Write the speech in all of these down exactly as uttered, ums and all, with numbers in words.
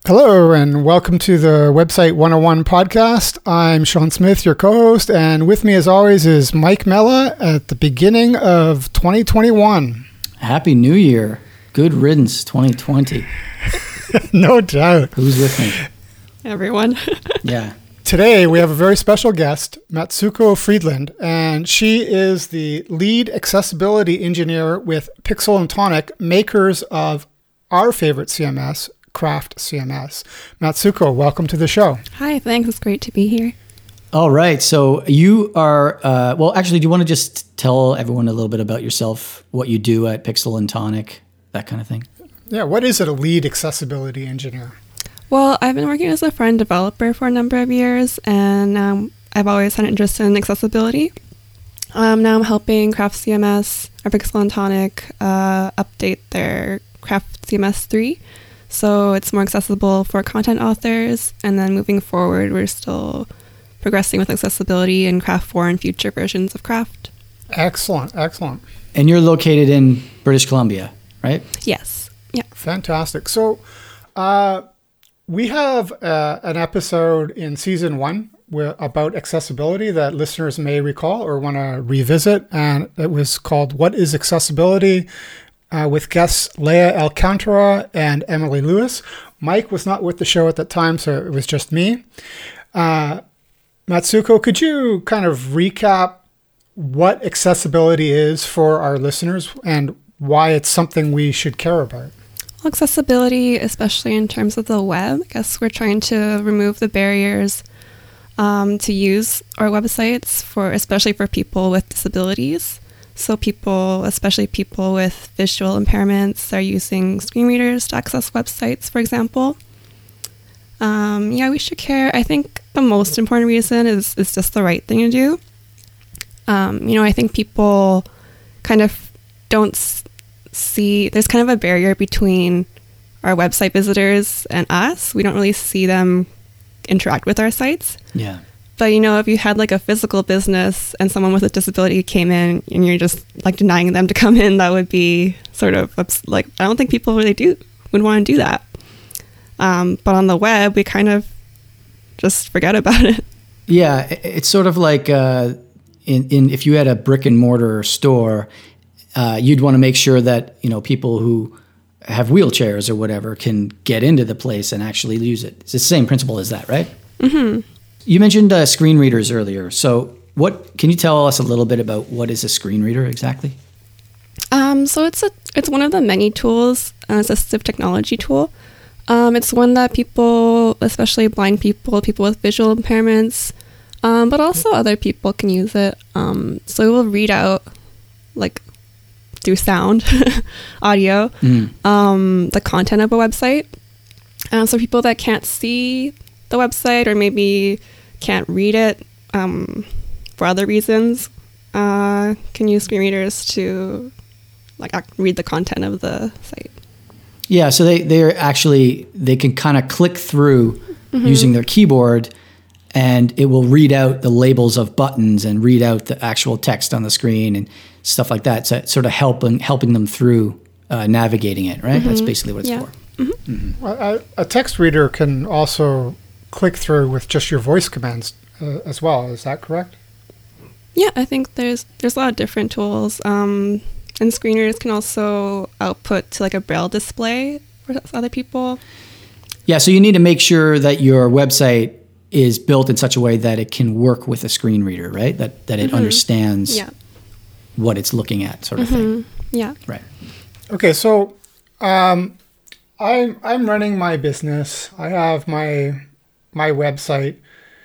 Hello and welcome to the Website one oh one podcast. I'm Sean Smith, your co-host, and with me as always is Mike Mella at the beginning of twenty twenty-one. Happy New Year. Good riddance, twenty twenty. No doubt. Who's with me? Everyone. Yeah. Today we have a very special guest, Matsuko Friedland, and she is the lead accessibility engineer with Pixel and Tonic, makers of our favorite C M S, Craft C M S. Matsuko, welcome to the show. Hi, thanks. It's great to be here. All right. So you are, uh, well, actually, do you want to just tell everyone a little bit about yourself, what you do at Pixel and Tonic, that kind of thing? Yeah, what is it, a lead accessibility engineer? Well, I've been working as a front developer for a number of years, and um, I've always had an interest in accessibility. Um, now I'm helping Craft C M S, or Pixel and Tonic, uh, update their Craft C M S three. So it's more accessible for content authors, and then moving forward, we're still progressing with accessibility in Craft four and future versions of Craft. Excellent, excellent. And you're located in British Columbia, right? Yes. Yeah. Fantastic. So uh, we have uh, an episode in season one where, about accessibility that listeners may recall or want to revisit, and it was called What is Accessibility? Uh, with guests Leah Alcantara and Emily Lewis. Mike was not with the show at that time, so it was just me. Uh, Matsuko, could you kind of recap what accessibility is for our listeners and why it's something we should care about? Well, accessibility, especially in terms of the web, I guess we're trying to remove the barriers um, to use our websites, for especially for people with disabilities. So people, especially people with visual impairments, are using screen readers to access websites, for example. Um, yeah, we should care. I think the most important reason is, is just the right thing to do. Um, you know, I think people kind of don't s- see, there's kind of a barrier between our website visitors and us. We don't really see them interact with our sites. Yeah. But, you know, if you had like a physical business and someone with a disability came in and you're just like denying them to come in, that would be sort of like, I don't think people really do would want to do that. Um, but on the web, we kind of just forget about it. Yeah. It's sort of like uh, in, in if you had a brick and mortar store, uh, you'd want to make sure that, you know, people who have wheelchairs or whatever can get into the place and actually use it. It's the same principle as that, right? Mm-hmm. You mentioned uh, screen readers earlier. So what can you tell us a little bit about what is a screen reader exactly? Um, so it's a it's one of the many tools, an assistive technology tool. Um, it's one that people, especially blind people, people with visual impairments, um, but also other people can use it. Um, so it will read out, like, through sound, audio, mm. um, the content of a website. Uh, so people that can't see the website or maybe can't read it um, for other reasons uh, can use screen readers to like act, read the content of the site. Yeah, so they they're actually they can kind of click through mm-hmm. using their keyboard, and it will read out the labels of buttons and read out the actual text on the screen and stuff like that. So it's sort of helping helping them through uh, navigating it, right? Mm-hmm. That's basically what it's yeah. for. Mm-hmm. Mm-hmm. Well, a, a text reader can also click through with just your voice commands uh, as well. Is that correct? Yeah, I think there's there's a lot of different tools. Um, and screen readers can also output to like a braille display for other people. Yeah, so you need to make sure that your website is built in such a way that it can work with a screen reader, right? That that it mm-hmm. understands yeah. what it's looking at, sort of mm-hmm. thing. Yeah. Right. Okay, so um, I'm I'm running my business. I have my my website.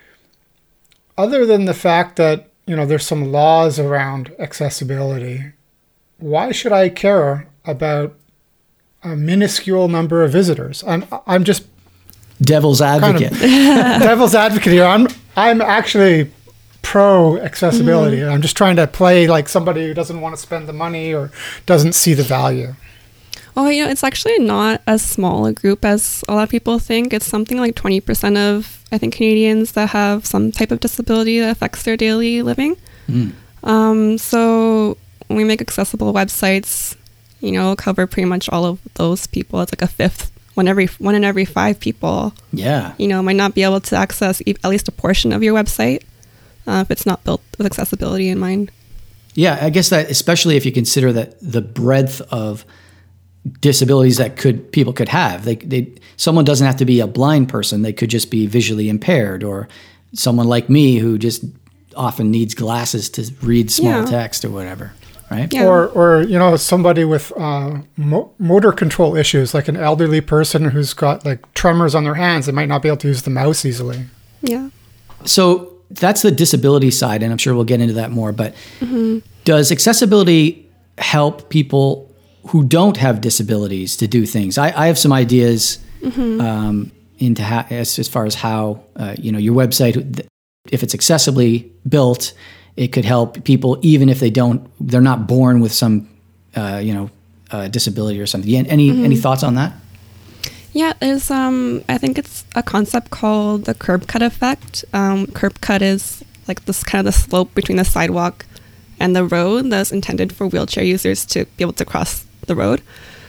Other than the fact that, you know, there's some laws around accessibility, why should I care about a minuscule number of visitors? I'm I'm just devil's advocate. Kind of devil's advocate here. I'm I'm actually pro accessibility. Mm-hmm. I'm just trying to play like somebody who doesn't want to spend the money or doesn't see the value. Well, you know, it's actually not as small a group as a lot of people think. It's something like twenty percent of, I think, Canadians that have some type of disability that affects their daily living. Mm. Um, so when we make accessible websites, you know, cover pretty much all of those people. It's like a fifth one every one in every five people, Yeah. you know, might not be able to access e- at least a portion of your website uh, if it's not built with accessibility in mind. Yeah, I guess that, especially if you consider that the breadth of disabilities that could people could have. They, they, someone doesn't have to be a blind person. They could just be visually impaired, or someone like me who just often needs glasses to read small Yeah. text or whatever, right? Yeah. Or, or you know, somebody with uh, mo- motor control issues, like an elderly person who's got like tremors on their hands. They might not be able to use the mouse easily. Yeah. So that's the disability side, and I'm sure we'll get into that more. But does accessibility help people who don't have disabilities to do things? I, I have some ideas um, into how, as, as far as how uh, you know, your website, if it's accessibly built, it could help people even if they don't, they're not born with some uh, you know uh, disability or something. Any any thoughts on that? Yeah, there's um I think it's a concept called the curb cut effect. Um, curb cut is like this kind of the slope between the sidewalk and the road that's intended for wheelchair users to be able to cross the road.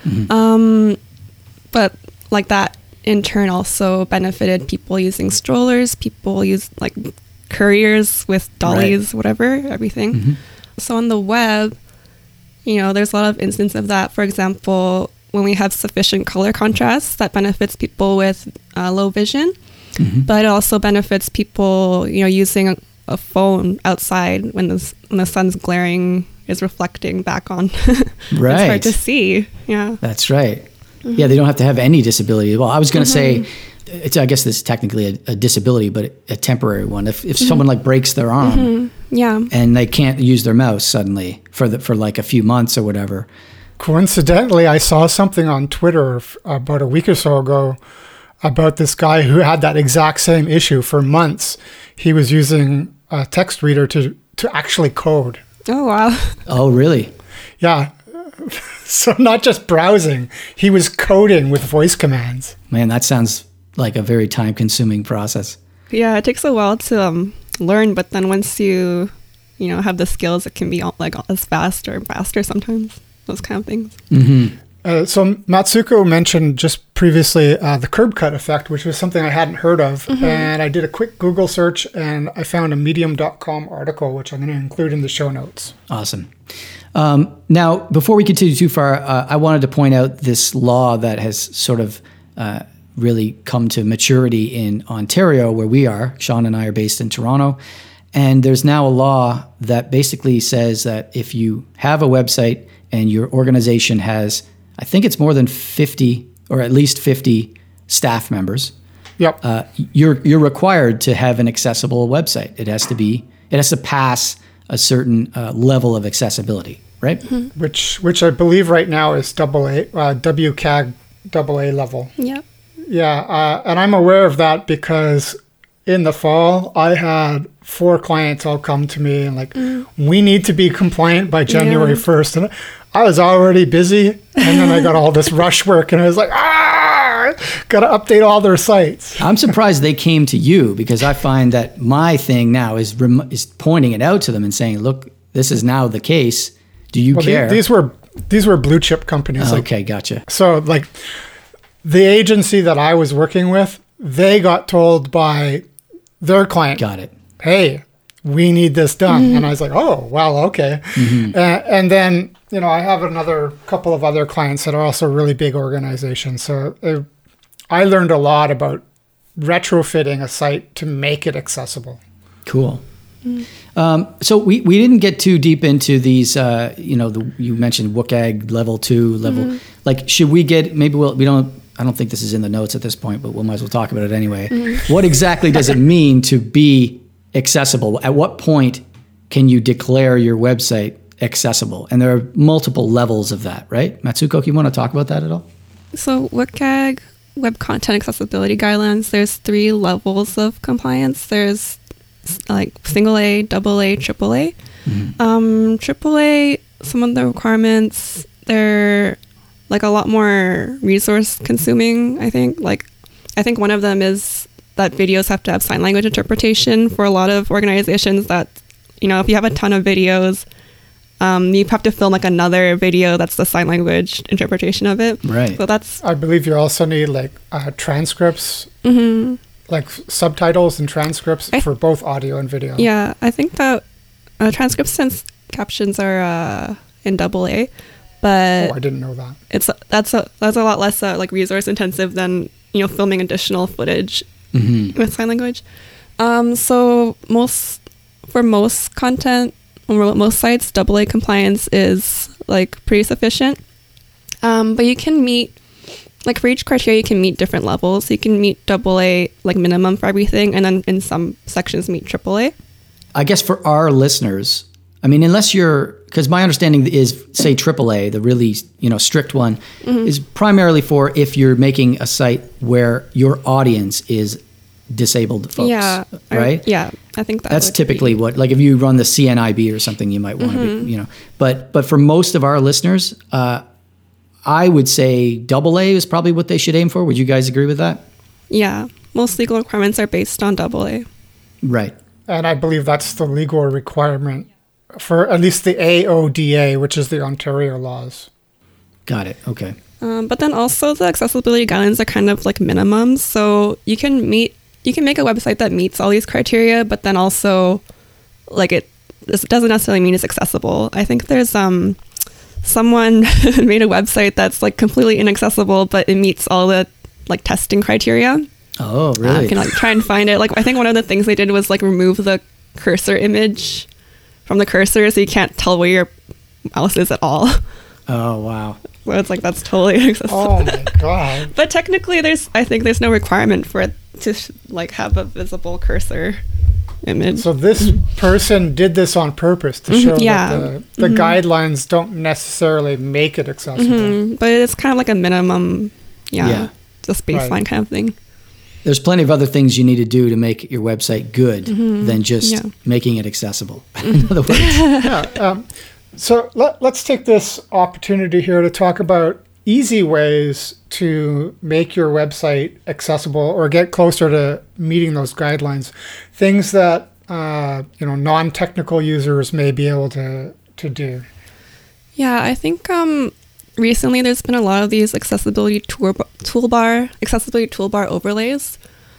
Um, but like that in turn also benefited people using strollers, people use like couriers with dollies, whatever, everything. So on the web, you know, there's a lot of instances of that. For example, when we have sufficient color contrast, that benefits people with uh, low vision, but it also benefits people, you know, using a, a phone outside when the, s- when the sun's glaring is reflecting back on. It's Right. hard to see. Yeah. That's right. Yeah, they don't have to have any disability. Well, I was going to say, it's, I guess this is technically a, a disability, but a temporary one. If if someone like breaks their arm Yeah. and they can't use their mouse suddenly for the, for like a few months or whatever. Coincidentally, I saw something on Twitter f- about a week or so ago about this guy who had that exact same issue for months. He was using a text reader to, to actually code. Oh, wow. Oh, really? Yeah. So not just browsing, he was coding with voice commands. Man, that sounds like a very time consuming process. Yeah, it takes a while to um, learn, but then once you, you know, have the skills, it can be all, like as fast or faster sometimes. Those kind of things. Uh, so Matsuko mentioned just previously uh, the curb cut effect, which was something I hadn't heard of. And I did a quick Google search and I found a medium dot com article, which I'm going to include in the show notes. Awesome. Um, now, before we continue too far, uh, I wanted to point out this law that has sort of uh, really come to maturity in Ontario, where we are. Sean and I are based in Toronto. And there's now a law that basically says that if you have a website and your organization has, I think it's more than fifty or at least fifty staff members, Yep. uh, you're you're required to have an accessible website. It has to be, it has to pass a certain uh, level of accessibility, right? which which I believe right now is double A, uh, W C A G double A level. Yep. Yeah, uh, and I'm aware of that because in the fall I had four clients all come to me and like, we need to be compliant by January Yeah. first, and I was already busy, and then I got all this rush work, and I was like, ah, got to update all their sites. I'm surprised they came to you, because I find that my thing now is rem- is pointing it out to them and saying, look, this is now the case. Do you Well, the- care? these were these were blue chip companies. Like, okay, gotcha. so like the agency that I was working with, they got told by their client, Got it. hey, we need this done. And I was like, oh, well, okay. Uh, and then, you know, I have another couple of other clients that are also really big organizations. So uh, I learned a lot about retrofitting a site to make it accessible. Cool. Um, so we, we didn't get too deep into these, uh, you know, the, you mentioned W C A G level two, level, like, should we get, maybe we'll, we don't, I don't think this is in the notes at this point, but we might as well talk about it anyway. What exactly does it mean to be accessible? At what point can you declare your website accessible? And there are multiple levels of that, right? Matsuko, you want to talk about that at all? So W C A G Web Content Accessibility Guidelines, there's three levels of compliance. There's like single A, double A, triple A. Um, triple A, some of the requirements, they're like a lot more resource consuming, I think. Like, I think one of them is that videos have to have sign language interpretation for a lot of organizations that, you know, if you have a ton of videos um, you have to film like another video that's the sign language interpretation of it. Right. So that's. I believe you also need like uh, transcripts, Mm-hmm. like subtitles and transcripts I, for both audio and video. Yeah, I think that uh, transcripts and captions are uh, in double A, but Oh, I didn't know that. it's that's a that's a lot less uh, like resource intensive than you know filming additional footage Mm-hmm. with sign language. Um, so most for most content on most sites, double A compliance is like pretty sufficient. Um, but you can meet like for each criteria, you can meet different levels. You can meet double A like minimum for everything, and then in some sections meet triple A. I guess for our listeners, I mean, unless you're, because my understanding is, say, triple A, the really, you know, strict one, mm-hmm. is primarily for if you're making a site where your audience is disabled folks, yeah, right? I, yeah, I think that that's typically be. what, like if you run the C N I B or something, you might want to mm-hmm. be, you know, but but for most of our listeners, uh, I would say double A is probably what they should aim for. Would you guys agree with that? Yeah, most legal requirements are based on double A. Right. And I believe that's the legal requirement for at least the A O D A, which is the Ontario laws. Got it. Okay. Um, but then also the accessibility guidelines are kind of like minimums. So you can meet, you can make a website that meets all these criteria, but then also like it, this doesn't necessarily mean it's accessible. I think there's um someone made a website that's like completely inaccessible, but it meets all the like testing criteria. Oh, really? I uh, can like try and find it. Like I think one of the things they did was like remove the cursor image from the cursor, so you can't tell where your mouse is at all. Oh, wow. So it's like that's totally inaccessible. Oh my god! But technically, there's I think there's no requirement for it to like have a visible cursor image. So this person did this on purpose to Mm-hmm, show yeah. that the, the mm-hmm. guidelines don't necessarily make it accessible. Mm-hmm. But it's kind of like a minimum, yeah, yeah. just baseline right. kind of thing. There's plenty of other things you need to do to make your website good mm-hmm. than just yeah. making it accessible. In other words. yeah. Um, so let, let's take this opportunity here to talk about easy ways to make your website accessible or get closer to meeting those guidelines. Things that uh, you know non-technical users may be able to to do. Yeah, I think um, recently there's been a lot of these accessibility tool, toolbar accessibility toolbar overlays.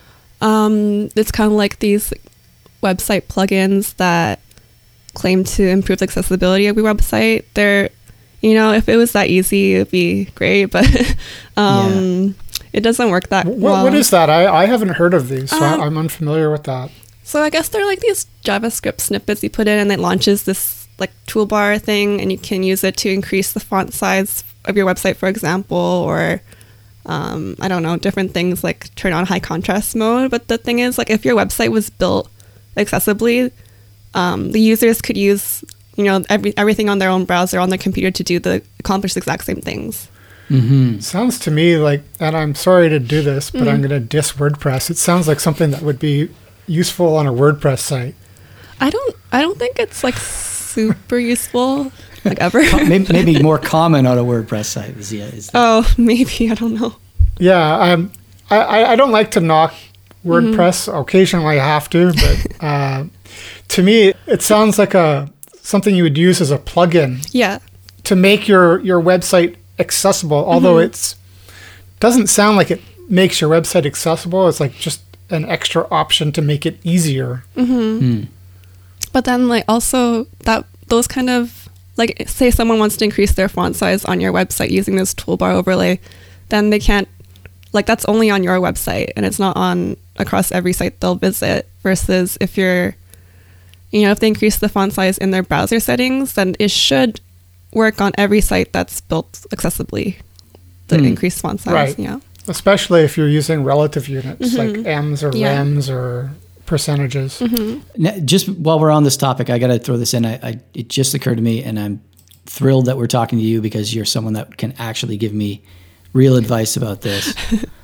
Um, it's kind of like these website plugins that claim to improve the accessibility of your website. They're, you know, if it was that easy, it'd be great, but um, yeah. it doesn't work that what, well. What is that? I, I haven't heard of these, so um, I'm unfamiliar with that. So I guess they're like these JavaScript snippets you put in, and it launches this like toolbar thing, and you can use it to increase the font size of your website, for example, or um, I don't know, different things like turn on high contrast mode. But the thing is, like, if your website was built accessibly, um, the users could use, you know, every everything on their own browser on their computer to do the accomplish the exact same things. Mm-hmm. Sounds to me like, and I'm sorry to do this, but mm-hmm. I'm going to diss WordPress. It sounds like something that would be useful on a WordPress site. I don't. I don't think it's like super useful, like ever. maybe, maybe more common on a WordPress site. Is, yeah, is oh, maybe I don't know. Yeah, I'm. I I don't like to knock WordPress. Mm-hmm. Occasionally, I have to, but uh, to me, it sounds like a something you would use as a plugin. Yeah. To make your your website accessible, although mm-hmm. it's doesn't sound like it makes your website accessible. It's like just an extra option to make it easier. Mm-hmm. Mm. But then, like, also that those kind of like, say someone wants to increase their font size on your website using this toolbar overlay, then they can't, like, that's only on your website and it's not on across every site they'll visit. Versus if you're, you know, if they increase the font size in their browser settings, then it should work on every site that's built accessibly. The mm. increased font size, right? Yeah. Especially if you're using relative units mm-hmm. like M's or yeah. Lems or percentages. Mm-hmm. Just while we're on this topic, I got to throw this in. I, I, it just occurred to me, and I'm thrilled that we're talking to you because you're someone that can actually give me real advice about this.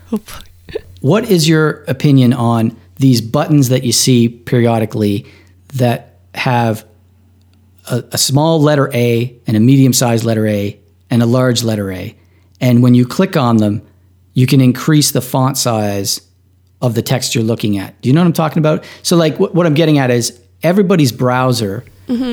What is your opinion on these buttons that you see periodically that have a, a small letter A and a medium-sized letter A and a large letter A? And when you click on them, you can increase the font size of the text you're looking at. Do you know what I'm talking about? So like what, what I'm getting at is everybody's browser mm-hmm.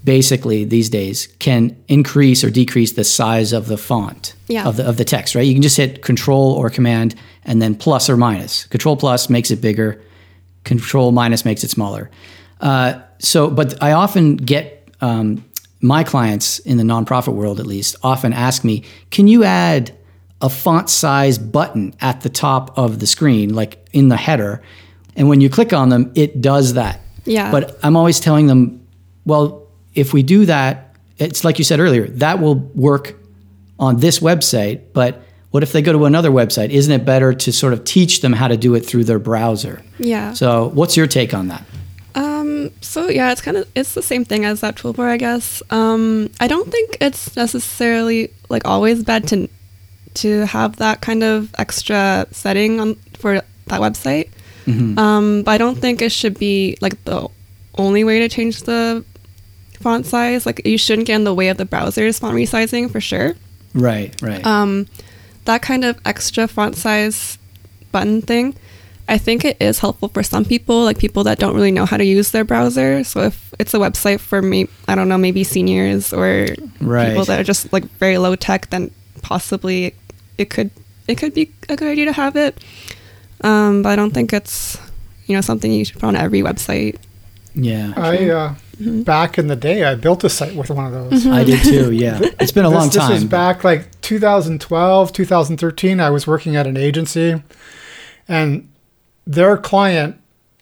basically these days can increase or decrease the size of the font Yeah. of the of the text, right? You can just hit Control or Command and then plus or minus. Control plus makes it bigger. Control minus makes it smaller. Uh, so, but I often get um, my clients in the nonprofit world, at least, often ask me, "Can you add a font size button at the top of the screen, like in the header?" And when you click on them, it does that. Yeah. But I'm always telling them, well, if we do that, it's like you said earlier, that will work on this website, but what if they go to another website? Isn't it better to sort of teach them how to do it through their browser? Yeah. So what's your take on that? Um, so yeah, it's kind of, it's the same thing as that toolbar, I guess. Um, I don't think it's necessarily like always bad to, to have that kind of extra setting on for that website. Mm-hmm. Um, but I don't think it should be like the only way to change the font size. Like you shouldn't get in the way of the browser's font resizing for sure. Right, right. Um, that kind of extra font size button thing, I think it is helpful for some people, like people that don't really know how to use their browser. So if it's a website for me, I don't know, maybe seniors or Right. people that are just like very low tech, then possibly it could it could be a good idea to have it. Um, but I don't think it's, you know, something you should put on every website. Yeah. I uh, back in the day, I built a site with one of those. I did too, yeah. It's been a this, long this time. was back like two thousand twelve, two thousand thirteen. I was working at an agency, and their client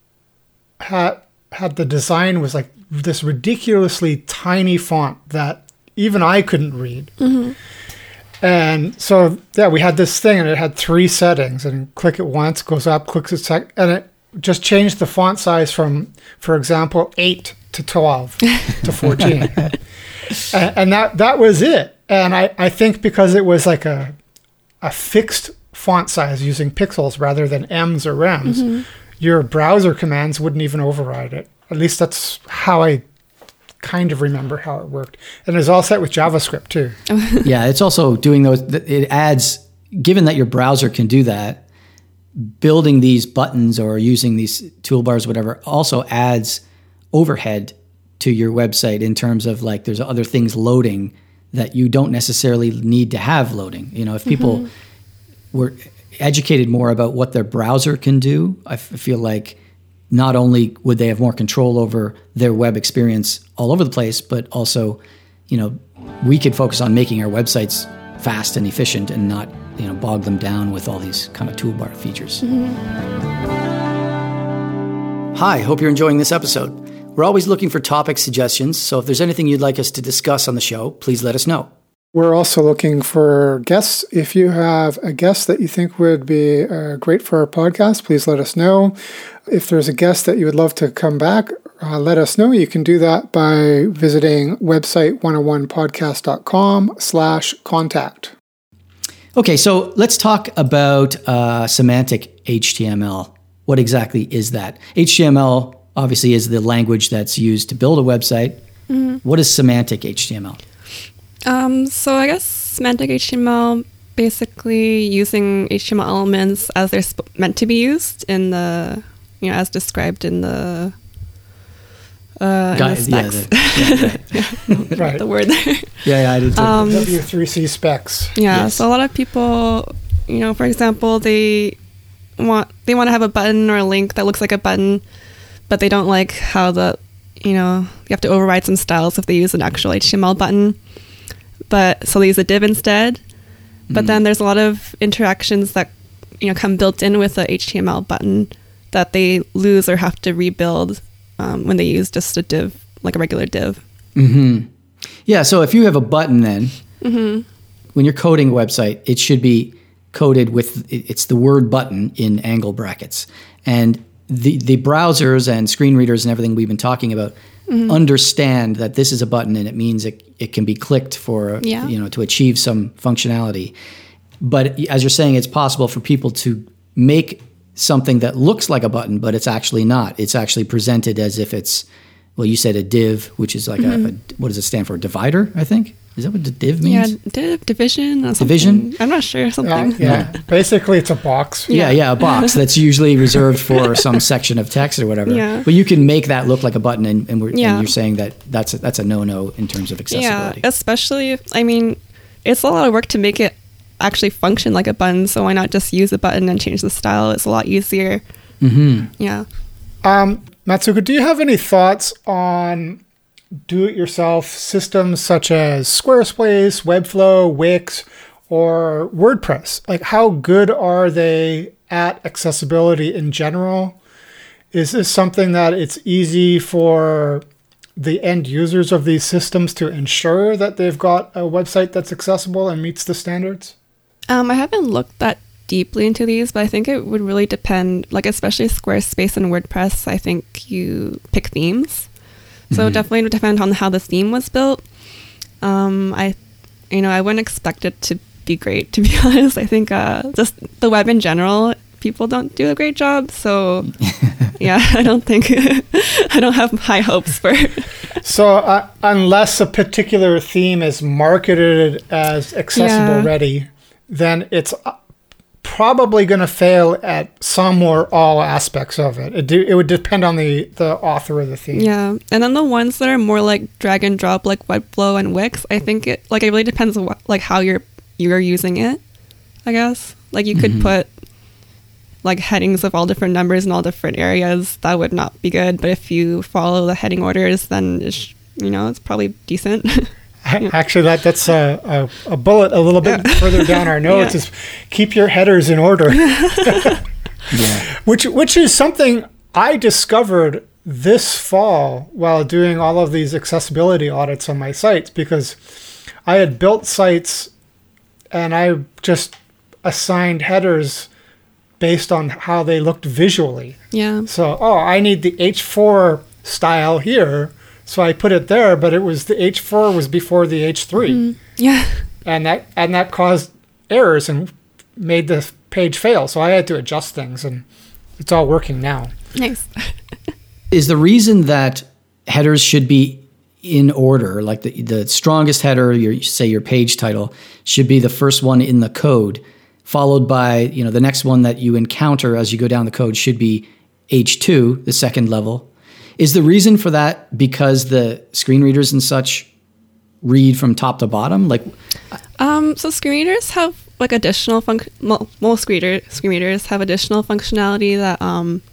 had had the design was like this ridiculously tiny font that even I couldn't read. Mm-hmm. And so, yeah, we had this thing, and it had three settings, and click it once, goes up, clicks it sec, and it just changed the font size from, for example, eight to twelve to fourteen. and, and that that was it. And I, I think because it was like a a fixed font size using pixels rather than M's or M's, mm-hmm. your browser commands wouldn't even override it. At least that's how I kind of remember how it worked. And it's all set with JavaScript too. Yeah, it's also doing those, it adds, given that your browser can do that, building these buttons or using these toolbars, whatever, also adds overhead to your website in terms of like there's other things loading that you don't necessarily need to have loading. You know, if people mm-hmm. were educated more about what their browser can do, I f- feel like not only would they have more control over their web experience all over the place, but also, you know, we could focus on making our websites fast and efficient and not, you know, bog them down with all these kind of toolbar features. Mm-hmm. Hi, hope you're enjoying this episode. We're always looking for topic suggestions, so if there's anything you'd like us to discuss on the show, please let us know. We're also looking for guests. If you have a guest that you think would be uh, great for our podcast, please let us know. If there's a guest that you would love to come back, uh, let us know. You can do that by visiting website one oh one podcast dot com slash contact. Okay, so let's talk about uh, semantic H T M L. What exactly is that? H T M L obviously is the language that's used to build a website. Mm-hmm. What is semantic H T M L? Um, so I guess semantic H T M L, basically using H T M L elements as they're sp- meant to be used in the, you know, as described in the, uh, in the specs. Yeah, the, yeah, right. yeah, right. the word there. Yeah, yeah, I did too. Um, W three C specs. Yeah, Yes. so a lot of people, you know, for example, they want they want to have a button or a link that looks like a button, but they don't like how the, you know, you have to override some styles if they use an actual H T M L button. But so they use a div instead. But mm. then there's a lot of interactions that, you know, come built in with the H T M L button that they lose or have to rebuild um, when they use just a div, like a regular div. Mm-hmm. Yeah, so if you have a button then, mm-hmm. when you're coding a website, it should be coded with, it's the word button in angle brackets. And the, the browsers and screen readers and everything we've been talking about mm-hmm. understand that this is a button and it means it, it can be clicked for, yeah. you know, to achieve some functionality. But as you're saying, it's possible for people to make something that looks like a button, but it's actually not. It's actually presented as if it's, well, you said a div, which is like mm-hmm. a, a, what does it stand for? A divider, I think? Is that what the div Yeah, means? div, division, or something. Division? I'm not sure. Yeah, Something. yeah. Basically, it's a box. Yeah, yeah, a box that's usually reserved for some section of text or whatever. Yeah. But you can make that look like a button, and, and, we're, Yeah. and you're saying that that's a, that's a no-no in terms of accessibility. Yeah, especially, if- I mean, it's a lot of work to make it actually function like a button, so why not just use a button and change the style? It's a lot easier. Mm-hmm. Yeah. Um, Matsuko, do you have any thoughts on do-it-yourself systems such as Squarespace, Webflow, Wix, or WordPress? Like, how good are they at accessibility in general? Is this something that it's easy for the end users of these systems to ensure that they've got a website that's accessible and meets the standards? Um, I haven't looked that deeply into these, but I think it would really depend, like especially Squarespace and WordPress, I think you pick themes. So it definitely would depend on how the theme was built. Um, I, you know, I wouldn't expect it to be great, to be honest. I think uh, just the web in general, people don't do a great job. So yeah, I don't think, I don't have high hopes for it. So uh, unless a particular theme is marketed as accessible Yeah. ready, then it's uh, probably going to fail at some or all aspects of it. It, do, it would depend on the, the author of the theme. Yeah, and then the ones that are more like drag and drop, like Webflow and Wix, I think it like it really depends on what, like how you're you're using it. I guess like you could put like headings of all different numbers in all different areas. That would not be good. But if you follow the heading orders, then it's, you know it's probably decent. Actually, that that's a, a, a bullet a little bit Yeah. further down our notes Yeah. is keep your headers in order. Yeah. Which which is something I discovered this fall while doing all of these accessibility audits on my sites, because I had built sites and I just assigned headers based on how they looked visually. Yeah. So, oh, I need the H four style here, so I put it there, but it was the H four was before the H three. Yeah. And that and that caused errors and made the page fail. So I had to adjust things, and it's all working now. Nice. Is the reason that headers should be in order, like the the strongest header, your say your page title, should be the first one in the code, followed by, you know, the next one that you encounter as you go down the code should be H two, the second level. Is the reason for that because the screen readers and such read from top to bottom? Like, Um, so screen readers have like additional func. mo- Most screen reader- screen readers have additional functionality that um,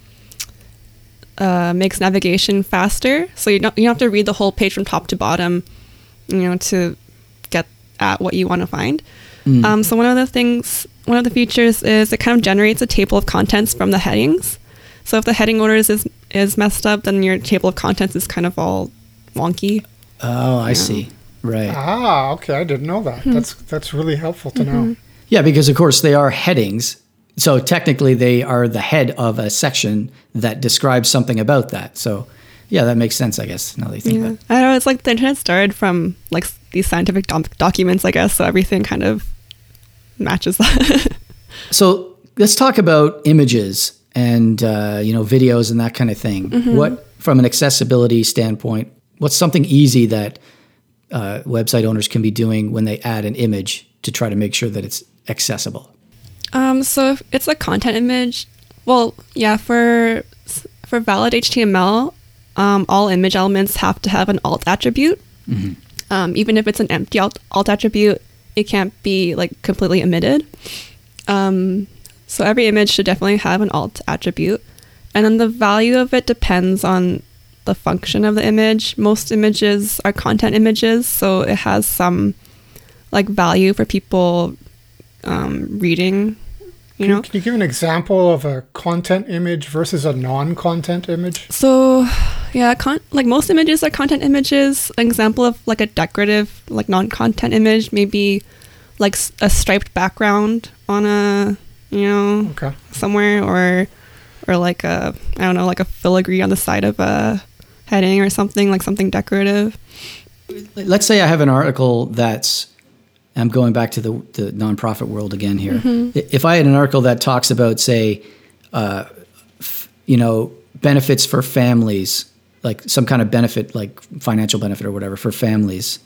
uh, makes navigation faster. So you don't you don't have to read the whole page from top to bottom, you know, to get at what you want to find. Um, so one of the things, one of the features is it kind of generates a table of contents from the headings. So if the heading orders is is messed up, then your table of contents is kind of all wonky. oh, I see. Right. Ah, okay, I didn't know that. That's that's really helpful to know. Yeah, because of course they are headings. So technically they are the head of a section that describes something about that. So yeah, that makes sense, I guess, now that you think Yeah. about it. I don't know. It's like the internet started from like s- these scientific doc- documents, I guess. So everything kind of matches that. So let's talk about images and uh, you know, videos and that kind of thing. What, from an accessibility standpoint, what's something easy that uh, website owners can be doing when they add an image to try to make sure that it's accessible? um, so if it's a content image. Well, yeah, for s- for valid H T M L, um, all image elements have to have an alt attribute. Um, even if it's an empty alt, alt attribute, it can't be like completely omitted. Um, so every image should definitely have an alt attribute. And then the value of it depends on the function of the image. Most images are content images, so it has some like value for people um, reading, you Can, know? can you give an example of a content image versus a non-content image? So, yeah, con- like most images are content images. An example of like a decorative, like non-content image, maybe like s- a striped background on a, you know, Okay. somewhere, or or like a, I don't know, like a filigree on the side of a heading or something, like something decorative. Let's say I have an article that's, I'm going back to the, the nonprofit world again here. If I had an article that talks about, say, uh, f- you know, benefits for families, like some kind of benefit, like financial benefit or whatever for families,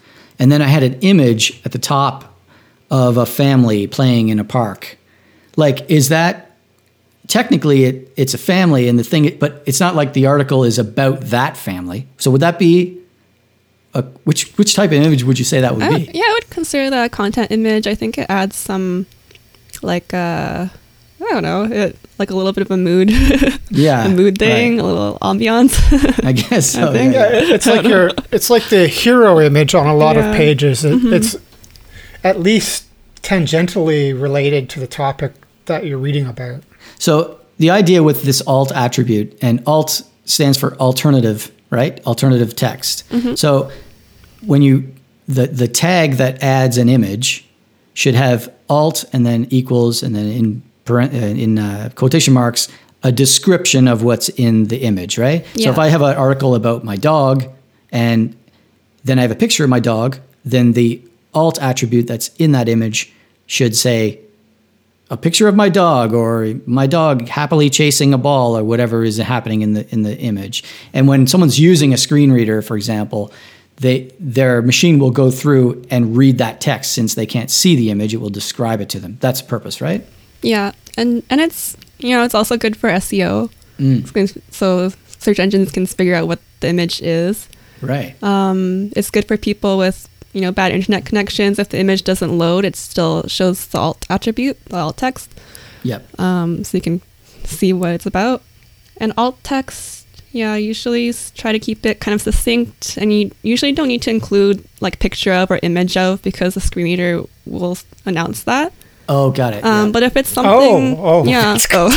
and then I had an image at the top of a family playing in a park. Like, is that technically it, it's a family and the thing, but it's not like the article is about that family. So would that be a, which which type of image would you say that would I be? would, yeah, I would consider that a content image. I think it adds some, like, uh, I don't know, it, like a little bit of a mood, Yeah, a mood thing, right. a little ambiance. I guess so. I think. yeah, Yeah, yeah. it- it's like your it's like the hero image on a lot Yeah. of pages. It, Mhm. It's at least tangentially related to the topic that you're reading about. So the idea with this alt attribute, and alt stands for alternative, right? Alternative text. So when you the the tag that adds an image should have alt and then equals and then in paren- uh, in uh, quotation marks a description of what's in the image, right? So Yeah. if I have an article about my dog and then I have a picture of my dog, then the alt attribute that's in that image should say a picture of my dog or my dog happily chasing a ball or whatever is happening in the in the image. And when someone's using a screen reader, for example, they their machine will go through and read that text. Since they can't see the image, it will describe it to them. That's the purpose, right? Yeah, and and it's, you know, it's also good for S E O. Mm. It's good- So search engines can figure out what the image is. Right. Um, it's good for people with, you know, bad internet connections. If the image doesn't load, it still shows the alt attribute, the alt text, Yep. um, so you can see what it's about. And alt text, yeah, usually s- try to keep it kind of succinct, and you usually don't need to include like picture of or image of, because the screen reader will s- announce that. Oh, got it. Um, yeah. But if it's something, oh, yeah, that's oh.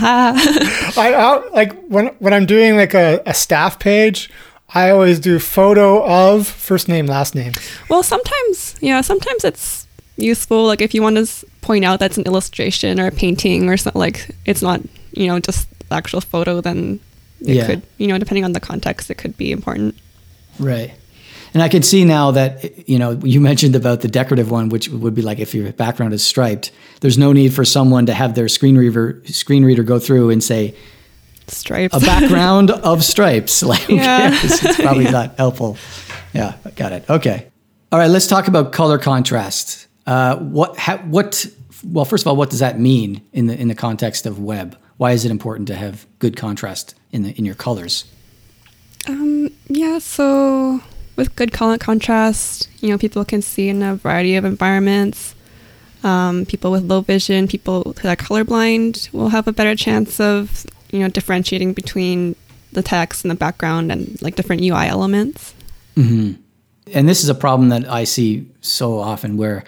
I, I like when when I'm doing like a, a staff page, I always do photo of first name, last name. Well, sometimes, yeah, sometimes it's useful. Like if you want to s- point out that's an illustration or a painting or something, like it's not, you know, just the actual photo, then it Yeah. could, you know, depending on the context, it could be important. Right. And I can see now that, you know, you mentioned about the decorative one, which would be like if your background is striped, there's no need for someone to have their screen reader, screen reader go through and say, Stripes. a background of stripes. Like, who Yeah. cares? It's probably Yeah. not helpful. Yeah, got it. Okay. All right, let's talk about color contrast. Uh, what, ha, what, well, first of all, what does that mean in the, in the context of web? Why is it important to have good contrast in the, in your colors? Um, yeah, so with good color contrast, you know, people can see in a variety of environments. Um, people with low vision, people who are colorblind will have a better chance of, you know, differentiating between the text and the background and like different U I elements. Mm-hmm. And this is a problem that I see so often where,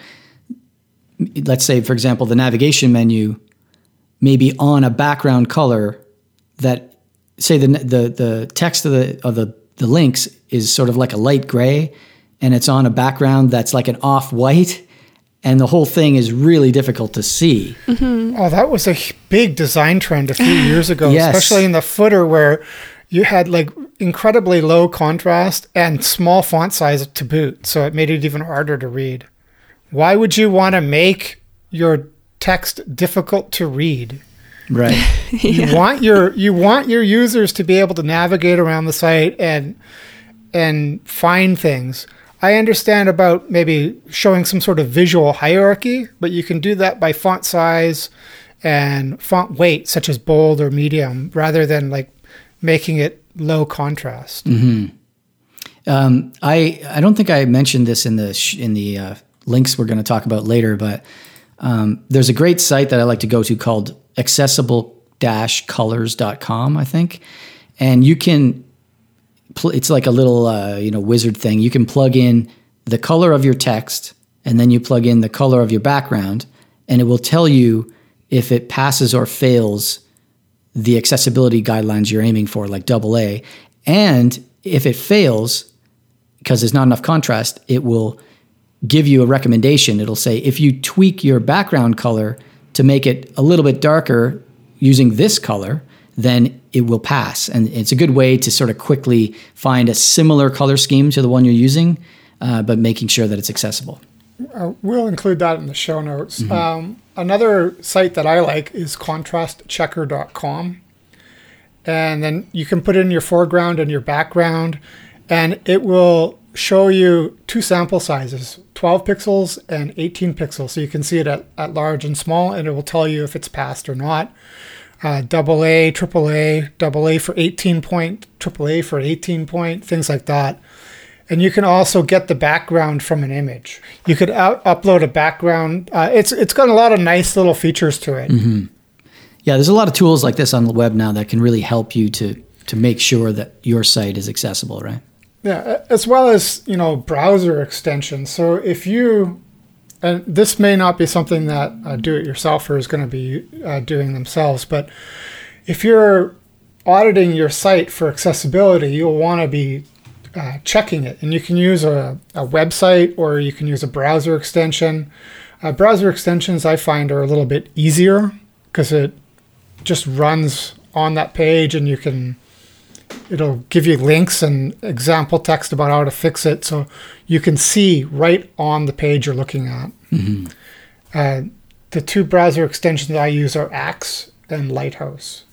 let's say, for example, the navigation menu may be on a background color that, say, the the the text of the of the, the links is sort of like a light gray, and it's on a background that's like an off-white, and the whole thing is really difficult to see. Oh, that was a h- big design trend a few years ago, Yes. especially in the footer where you had like incredibly low contrast and small font size to boot. So it made it even harder to read. Why would you want to make your text difficult to read? Right. You want your you want your users to be able to navigate around the site and and find things. I understand about maybe showing some sort of visual hierarchy, but you can do that by font size and font weight, such as bold or medium, rather than like making it low contrast. Mm-hmm. Um, I I don't think I mentioned this in the sh- in the uh, links we're going to talk about later, but um, there's a great site that I like to go to called accessible dash colors dot com, I think, and you can. Pl- it's like a little uh, you know wizard thing. You can plug in the color of your text, and then you plug in the color of your background, and it will tell you if it passes or fails the accessibility guidelines you're aiming for, like double A. And if it fails, because there's not enough contrast, it will give you a recommendation. It'll say, if you tweak your background color to make it a little bit darker using this color, then it will pass. And it's a good way to sort of quickly find a similar color scheme to the one you're using, uh, but making sure that it's accessible. Uh, we'll include that in the show notes. Mm-hmm. Um, another site that I like is contrast checker dot com. And then you can put in your foreground and your background, and it will show you two sample sizes, twelve pixels and eighteen pixels. So you can see it at, at large and small, and it will tell you if it's passed or not. Uh, double A, triple A, double A for eighteen point, triple A for eighteen point, things like that. And you can also get the background from an image. You could out- upload a background. Uh, it's It's got a lot of nice little features to it. Mm-hmm. Yeah, there's a lot of tools like this on the web now that can really help you to to make sure that your site is accessible, right? Yeah, as well as, you know, browser extensions. So if you, and this may not be something that a do-it-yourselfer is going to be uh, doing themselves, but if you're auditing your site for accessibility, you'll want to be uh, checking it. And you can use a, a website, or you can use a browser extension. Uh, browser extensions, I find, are a little bit easier because it just runs on that page, and you can, it'll give you links and example text about how to fix it, so you can see right on the page you're looking at. Mm-hmm. Uh, the two browser extensions I use are Axe and Lighthouse.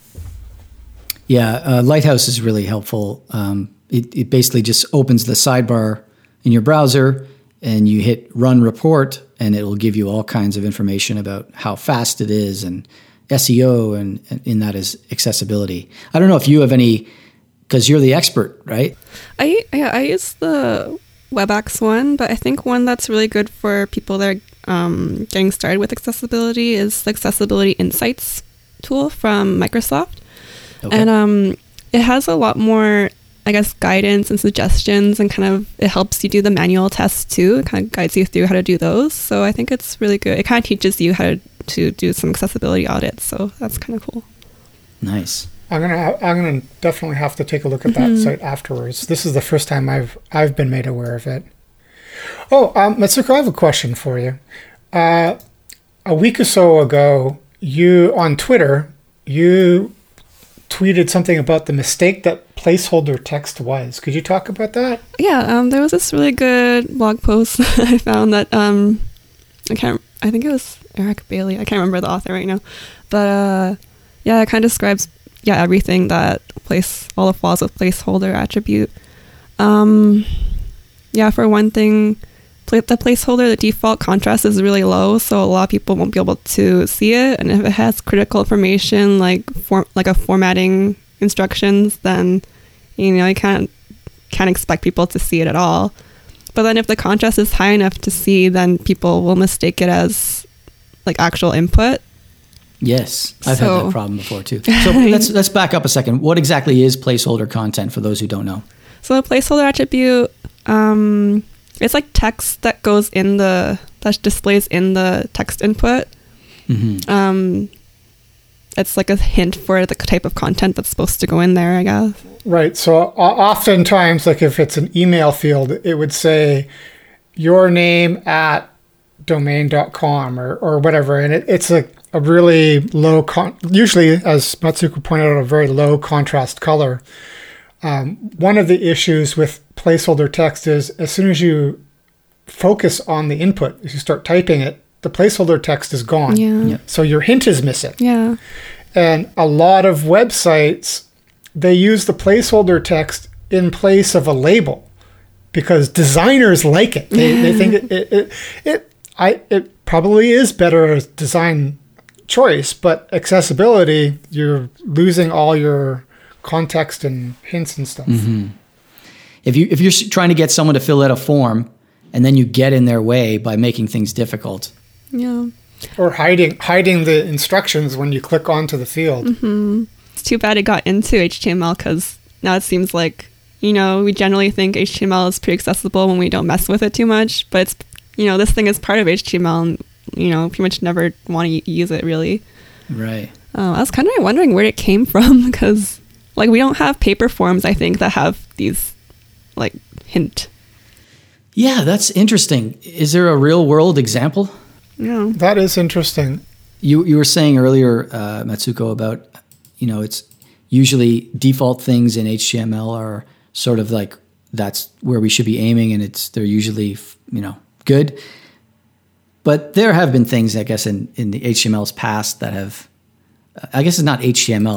Yeah, uh, Lighthouse is really helpful. Um, it, it basically just opens the sidebar in your browser, and you hit Run Report, and it will give you all kinds of information about how fast it is, and S E O, and, and in that is accessibility. I don't know if you have any, because you're the expert, right? I yeah, I use the WebAx one, but I think one that's really good for people that are um, getting started with accessibility is the Accessibility Insights tool from Microsoft. Okay. And um, it has a lot more, I guess, guidance and suggestions, and kind of it helps you do the manual tests too. It kind of guides you through how to do those. So I think it's really good. It kind of teaches you how to, to do some accessibility audits. So that's kind of cool. Nice. I'm gonna I'm gonna definitely have to take a look at that Mm-hmm. site afterwards. This is the first time I've I've been made aware of it. Oh, um, Matsuko, I have a question for you. Uh, a week or so ago, you on Twitter, you tweeted something about the mistake that placeholder text was. Could you talk about that? Yeah, um, there was this really good blog post I found that um, I can't. I think it was Eric Bailey. I can't remember the author right now, but uh, yeah, it kind of describes yeah everything that place all the flaws with placeholder attribute. Um, yeah, for one thing, pla- the placeholder, the default contrast is really low, so a lot of people won't be able to see it. And if it has critical information like form, like a formatting instructions, then you know you can't can't expect people to see it at all. But then if the contrast is high enough to see, then people will mistake it as like actual input. Yes, I've So- had that problem before too. So let's let's back up a second. What exactly is placeholder content for those who don't know? So the placeholder attribute, um, it's like text that goes in the, that displays in the text input. Mm-hmm. Um, it's like a hint for the type of content that's supposed to go in there, I guess. Right. So o- oftentimes, like if it's an email field, it would say your name at domain dot com or, or whatever. And it, it's a, a really low, con- usually, as Matsuko pointed out, a very low contrast color. Um, one of the issues with placeholder text is as soon as you focus on the input, as you start typing it, the placeholder text is gone. Yeah. Yep. So your hint is missing. Yeah. And a lot of websites, they use the placeholder text in place of a label because designers like it. They, they think it, it, it, it, I, it probably is better as design choice, but accessibility, you're losing all your context and hints and stuff. Mm-hmm. If you if you're s- trying to get someone to fill out a form, and then you get in their way by making things difficult, Yeah. Or hiding hiding the instructions when you click onto the field. Mm-hmm. It's too bad it got into H T M L, because now it seems like, you know, we generally think H T M L is pretty accessible when we don't mess with it too much. But it's, you know, this thing is part of H T M L, and, you know, pretty much never want to use it really. right? Uh, I was kind of wondering where it came from, because, like, we don't have paper forms, I think, that have these, like, hint. Yeah, that's interesting. Is there a real world example? Yeah. That is interesting. You you were saying earlier, uh, Matsuko, about, you know, it's usually default things in H T M L are sort of like that's where we should be aiming, and it's they're usually, you know, good. But there have been things, I guess, in, in the H T M L's past that have, I guess it's not H T M L, but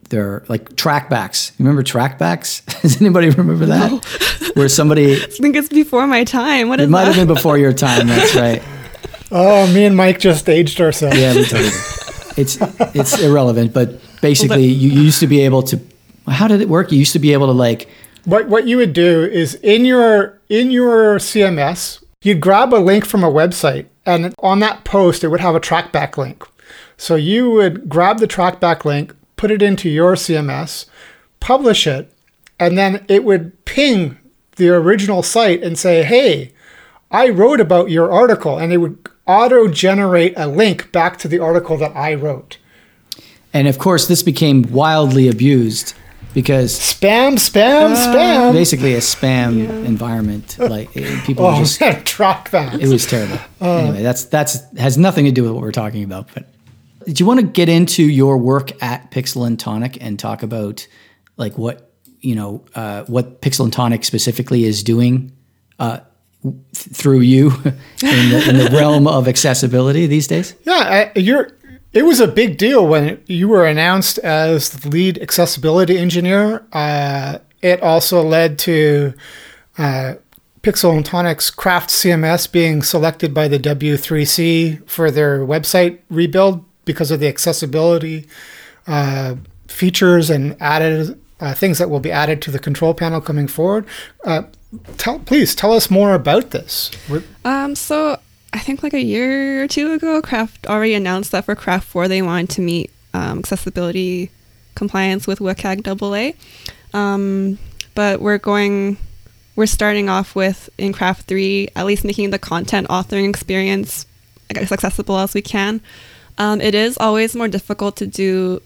they're like trackbacks. Remember trackbacks? Does anybody remember that? No. Where somebody... I think it's before my time. What is It might that? have been before your time. That's right. Oh, me and Mike just aged ourselves. Yeah, we totally did. It's it's irrelevant, but basically, you used to be able to. How did it work? You used to be able to like. What what you would do is in your in your C M S, you'd grab a link from a website, and on that post, it would have a trackback link. So you would grab the trackback link, put it into your C M S, publish it, and then it would ping the original site and say, "Hey, I wrote about your article," and it would auto-generate a link back to the article that I wrote. And of course, this became wildly abused because spam, spam, uh, spam. Basically, a spam yeah. environment. Like people oh, just man, track that. It was terrible. Uh, anyway, that's that's has nothing to do with what we're talking about. But do you want to get into your work at Pixel and Tonic and talk about like what you know uh, what Pixel and Tonic specifically is doing? Uh, through you in the, in the realm of accessibility these days? Yeah, I, you're. It was a big deal when you were announced as the lead accessibility engineer. Uh, it also led to uh, Pixel and Tonic's Craft C M S being selected by the W three C for their website rebuild because of the accessibility uh, features and added uh, things that will be added to the control panel coming forward. Uh, Tell, please tell us more about this. Um, so I think like a year or two ago, Craft already announced that for Craft four, they wanted to meet um, accessibility compliance with W C A G double A. Um, but we're going, we're starting off with in Craft three, at least making the content authoring experience as accessible as we can. Um, it is always more difficult to do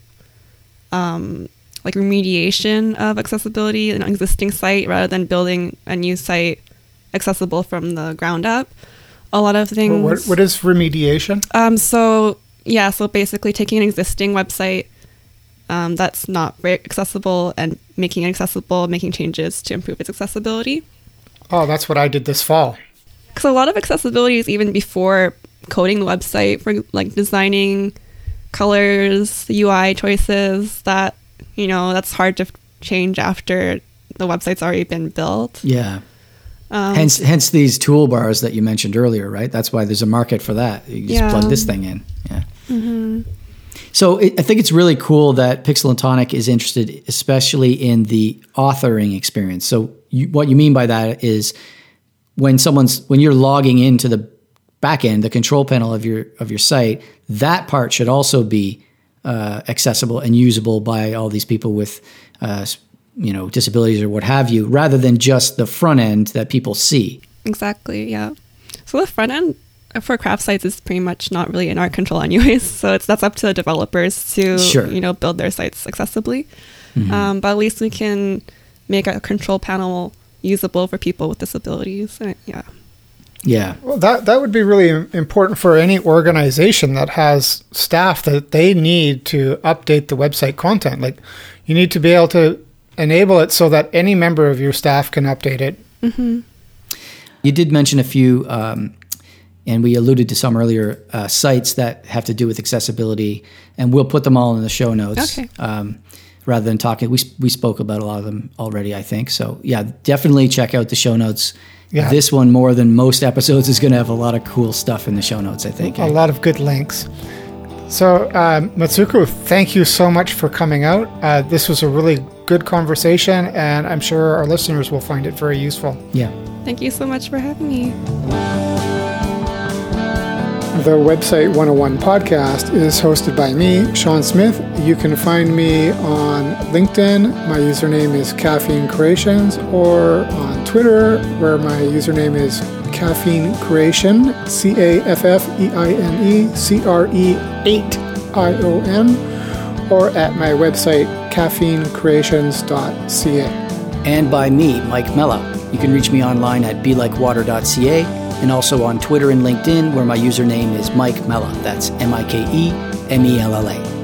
um, like remediation of accessibility in an existing site rather than building a new site accessible from the ground up. A lot of things. What, what is remediation? Um, so yeah, so basically taking an existing website um, that's not very accessible and making it accessible, making changes to improve its accessibility. Oh, that's what I did this fall. Because a lot of accessibility is even before coding the website, for like designing colors, U I choices that. You know, that's hard to change after the website's already been built. Yeah. Um, hence hence these toolbars that you mentioned earlier, right? That's why there's a market for that. You just yeah. plug this thing in. Yeah. Mm-hmm. So it, I think it's really cool that Pixel and Tonic is interested, especially in the authoring experience. So you, what you mean by that is when someone's when you're logging into the back end, the control panel of your of your site, that part should also be Uh, accessible and usable by all these people with, uh, you know, disabilities or what have you, rather than just the front end that people see. Exactly, yeah. So the front end for craft sites is pretty much not really in our control anyways. So it's that's up to the developers to, sure. you know, build their sites accessibly. Mm-hmm. Um, but at least we can make a control panel usable for people with disabilities. And, yeah. Yeah. Well, that that would be really important for any organization that has staff that they need to update the website content. Like, you need to be able to enable it so that any member of your staff can update it. Mm-hmm. You did mention a few, um, and we alluded to some earlier, uh, sites that have to do with accessibility, and we'll put them all in the show notes. Okay. Um, rather than talking, we we spoke about a lot of them already, I think. So yeah, definitely check out the show notes. Yeah. This one, more than most episodes, is going to have a lot of cool stuff in the show notes, I think. A lot of good links. So, um, Matsuko, thank you so much for coming out. Uh, this was a really good conversation, and I'm sure our listeners will find it very useful. Yeah. Thank you so much for having me. The Website one oh one podcast is hosted by me, Sean Smith. You can find me on LinkedIn. My username is Caffeine Creations, or on Twitter, where my username is Caffeine Creation, C A F F E I N E C R E eight I O N, or at my website, caffeine creations dot c a. And by me, Mike Mella. You can reach me online at be like water dot c a, and also on Twitter and LinkedIn, where my username is Mike Mella. That's M I K E M E L L A.